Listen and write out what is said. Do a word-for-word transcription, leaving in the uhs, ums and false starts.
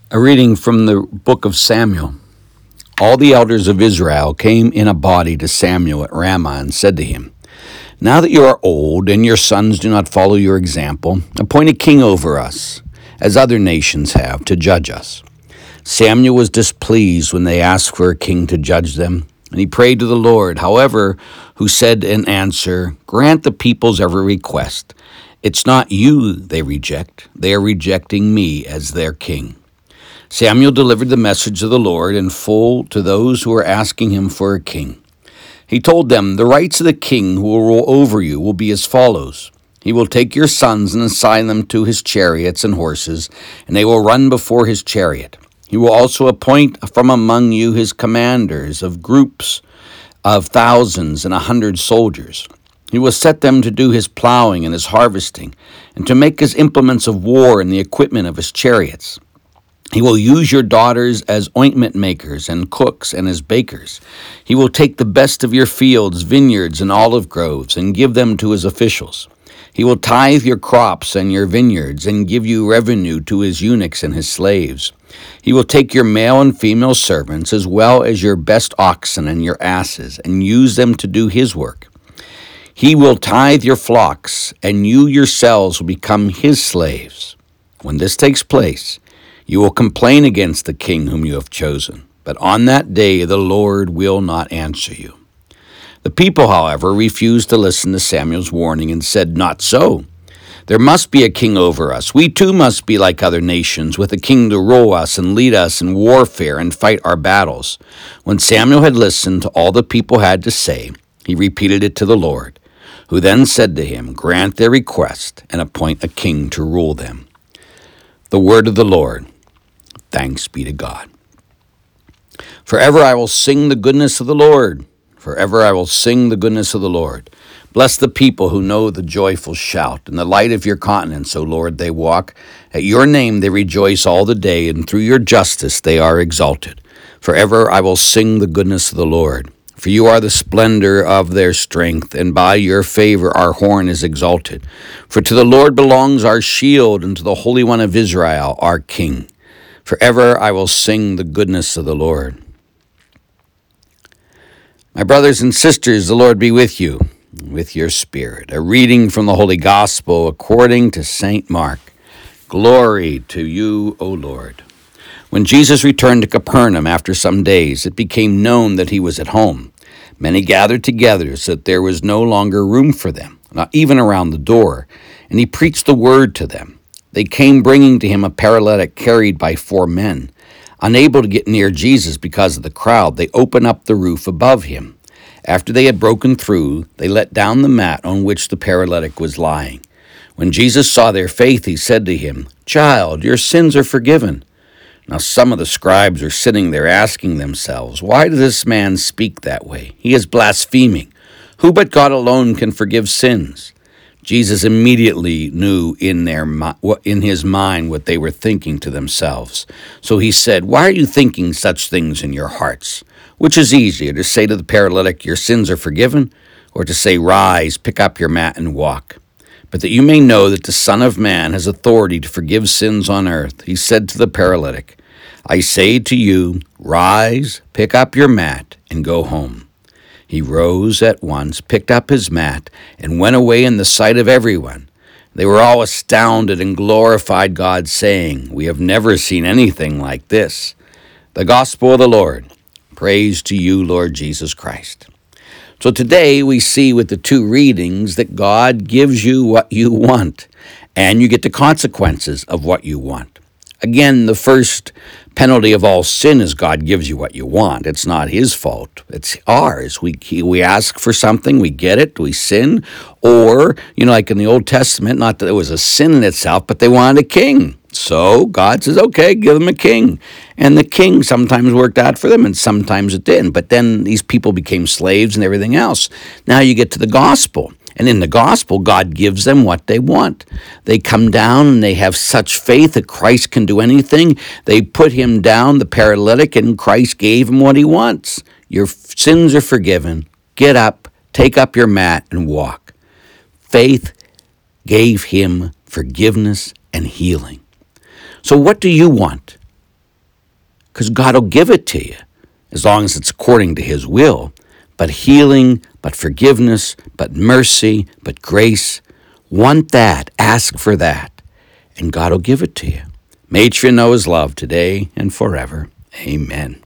A reading from the book of Samuel. All the elders of Israel came in a body to Samuel at Ramah and said to him, "Now that you are old and your sons do not follow your example, appoint a king over us, as other nations have, to judge us." Samuel was displeased when they asked for a king to judge them, and he prayed to the Lord, however, who said in answer, "Grant the people's every request. It's not you they reject. They are rejecting me as their king." Samuel delivered the message of the Lord in full to those who were asking him for a king. He told them, "The rights of the king who will rule over you will be as follows. He will take your sons and assign them to his chariots and horses, and they will run before his chariot. He will also appoint from among you his commanders of groups of thousands and a hundred soldiers. He will set them to do his plowing and his harvesting, and to make his implements of war and the equipment of his chariots. He will use your daughters as ointment makers and cooks and as bakers. He will take the best of your fields, vineyards, and olive groves and give them to his officials. He will tithe your crops and your vineyards and give you revenue to his eunuchs and his slaves. He will take your male and female servants as well as your best oxen and your asses and use them to do his work. He will tithe your flocks, and you yourselves will become his slaves. When this takes place, you will complain against the king whom you have chosen, but on that day the Lord will not answer you." The people, however, refused to listen to Samuel's warning and said, "Not so. There must be a king over us. We too must be like other nations, with a king to rule us and lead us in warfare and fight our battles." When Samuel had listened to all the people had to say, he repeated it to the Lord, who then said to him, "Grant their request and appoint a king to rule them." The word of the Lord. Thanks be to God. Forever I will sing the goodness of the Lord. Forever I will sing the goodness of the Lord. Bless the people who know the joyful shout. In the light of your countenance, O Lord, they walk. At your name they rejoice all the day, and through your justice they are exalted. Forever I will sing the goodness of the Lord. For you are the splendor of their strength, and by your favor our horn is exalted. For to the Lord belongs our shield, and to the Holy One of Israel our King. Forever I will sing the goodness of the Lord. My brothers and sisters, the Lord be with you, with your spirit. A reading from the Holy Gospel according to Saint Mark. Glory to you, O Lord. When Jesus returned to Capernaum after some days, it became known that he was at home. Many gathered together so that there was no longer room for them, not even around the door, and he preached the word to them. They came bringing to him a paralytic carried by four men. Unable to get near Jesus because of the crowd, they opened up the roof above him. After they had broken through, they let down the mat on which the paralytic was lying. When Jesus saw their faith, he said to him, "Child, your sins are forgiven." Now some of the scribes were sitting there asking themselves, "Why does this man speak that way? He is blaspheming. Who but God alone can forgive sins?" Jesus immediately knew in their in his mind what they were thinking to themselves. So he said, "Why are you thinking such things in your hearts? Which is easier, to say to the paralytic, 'Your sins are forgiven,' or to say, 'Rise, pick up your mat and walk'? But that you may know that the Son of Man has authority to forgive sins on earth," he said to the paralytic, "I say to you, rise, pick up your mat, and go home." He rose at once, picked up his mat, and went away in the sight of everyone. They were all astounded and glorified God, saying, "We have never seen anything like this." The Gospel of the Lord. Praise to you, Lord Jesus Christ. So today we see with the two readings that God gives you what you want, and you get the consequences of what you want. Again, the first penalty of all sin is God gives you what you want. It's not his fault. It's ours. We we ask for something, we get it, we sin. Or, you know, like in the Old Testament, not that it was a sin in itself, but they wanted a king. So God says, okay, give them a king. And the king sometimes worked out for them and sometimes it didn't. But then these people became slaves and everything else. Now you get to the gospel. And in the gospel, God gives them what they want. They come down and they have such faith that Christ can do anything. They put him down, the paralytic, and Christ gave him what he wants. Your sins are forgiven. Get up, take up your mat, and walk. Faith gave him forgiveness and healing. So what do you want? because God will give it to you as long as it's according to his will. But healing, but forgiveness, but mercy, but grace, want that, ask for that, and God will give it to you. May you know his love today and forever. Amen.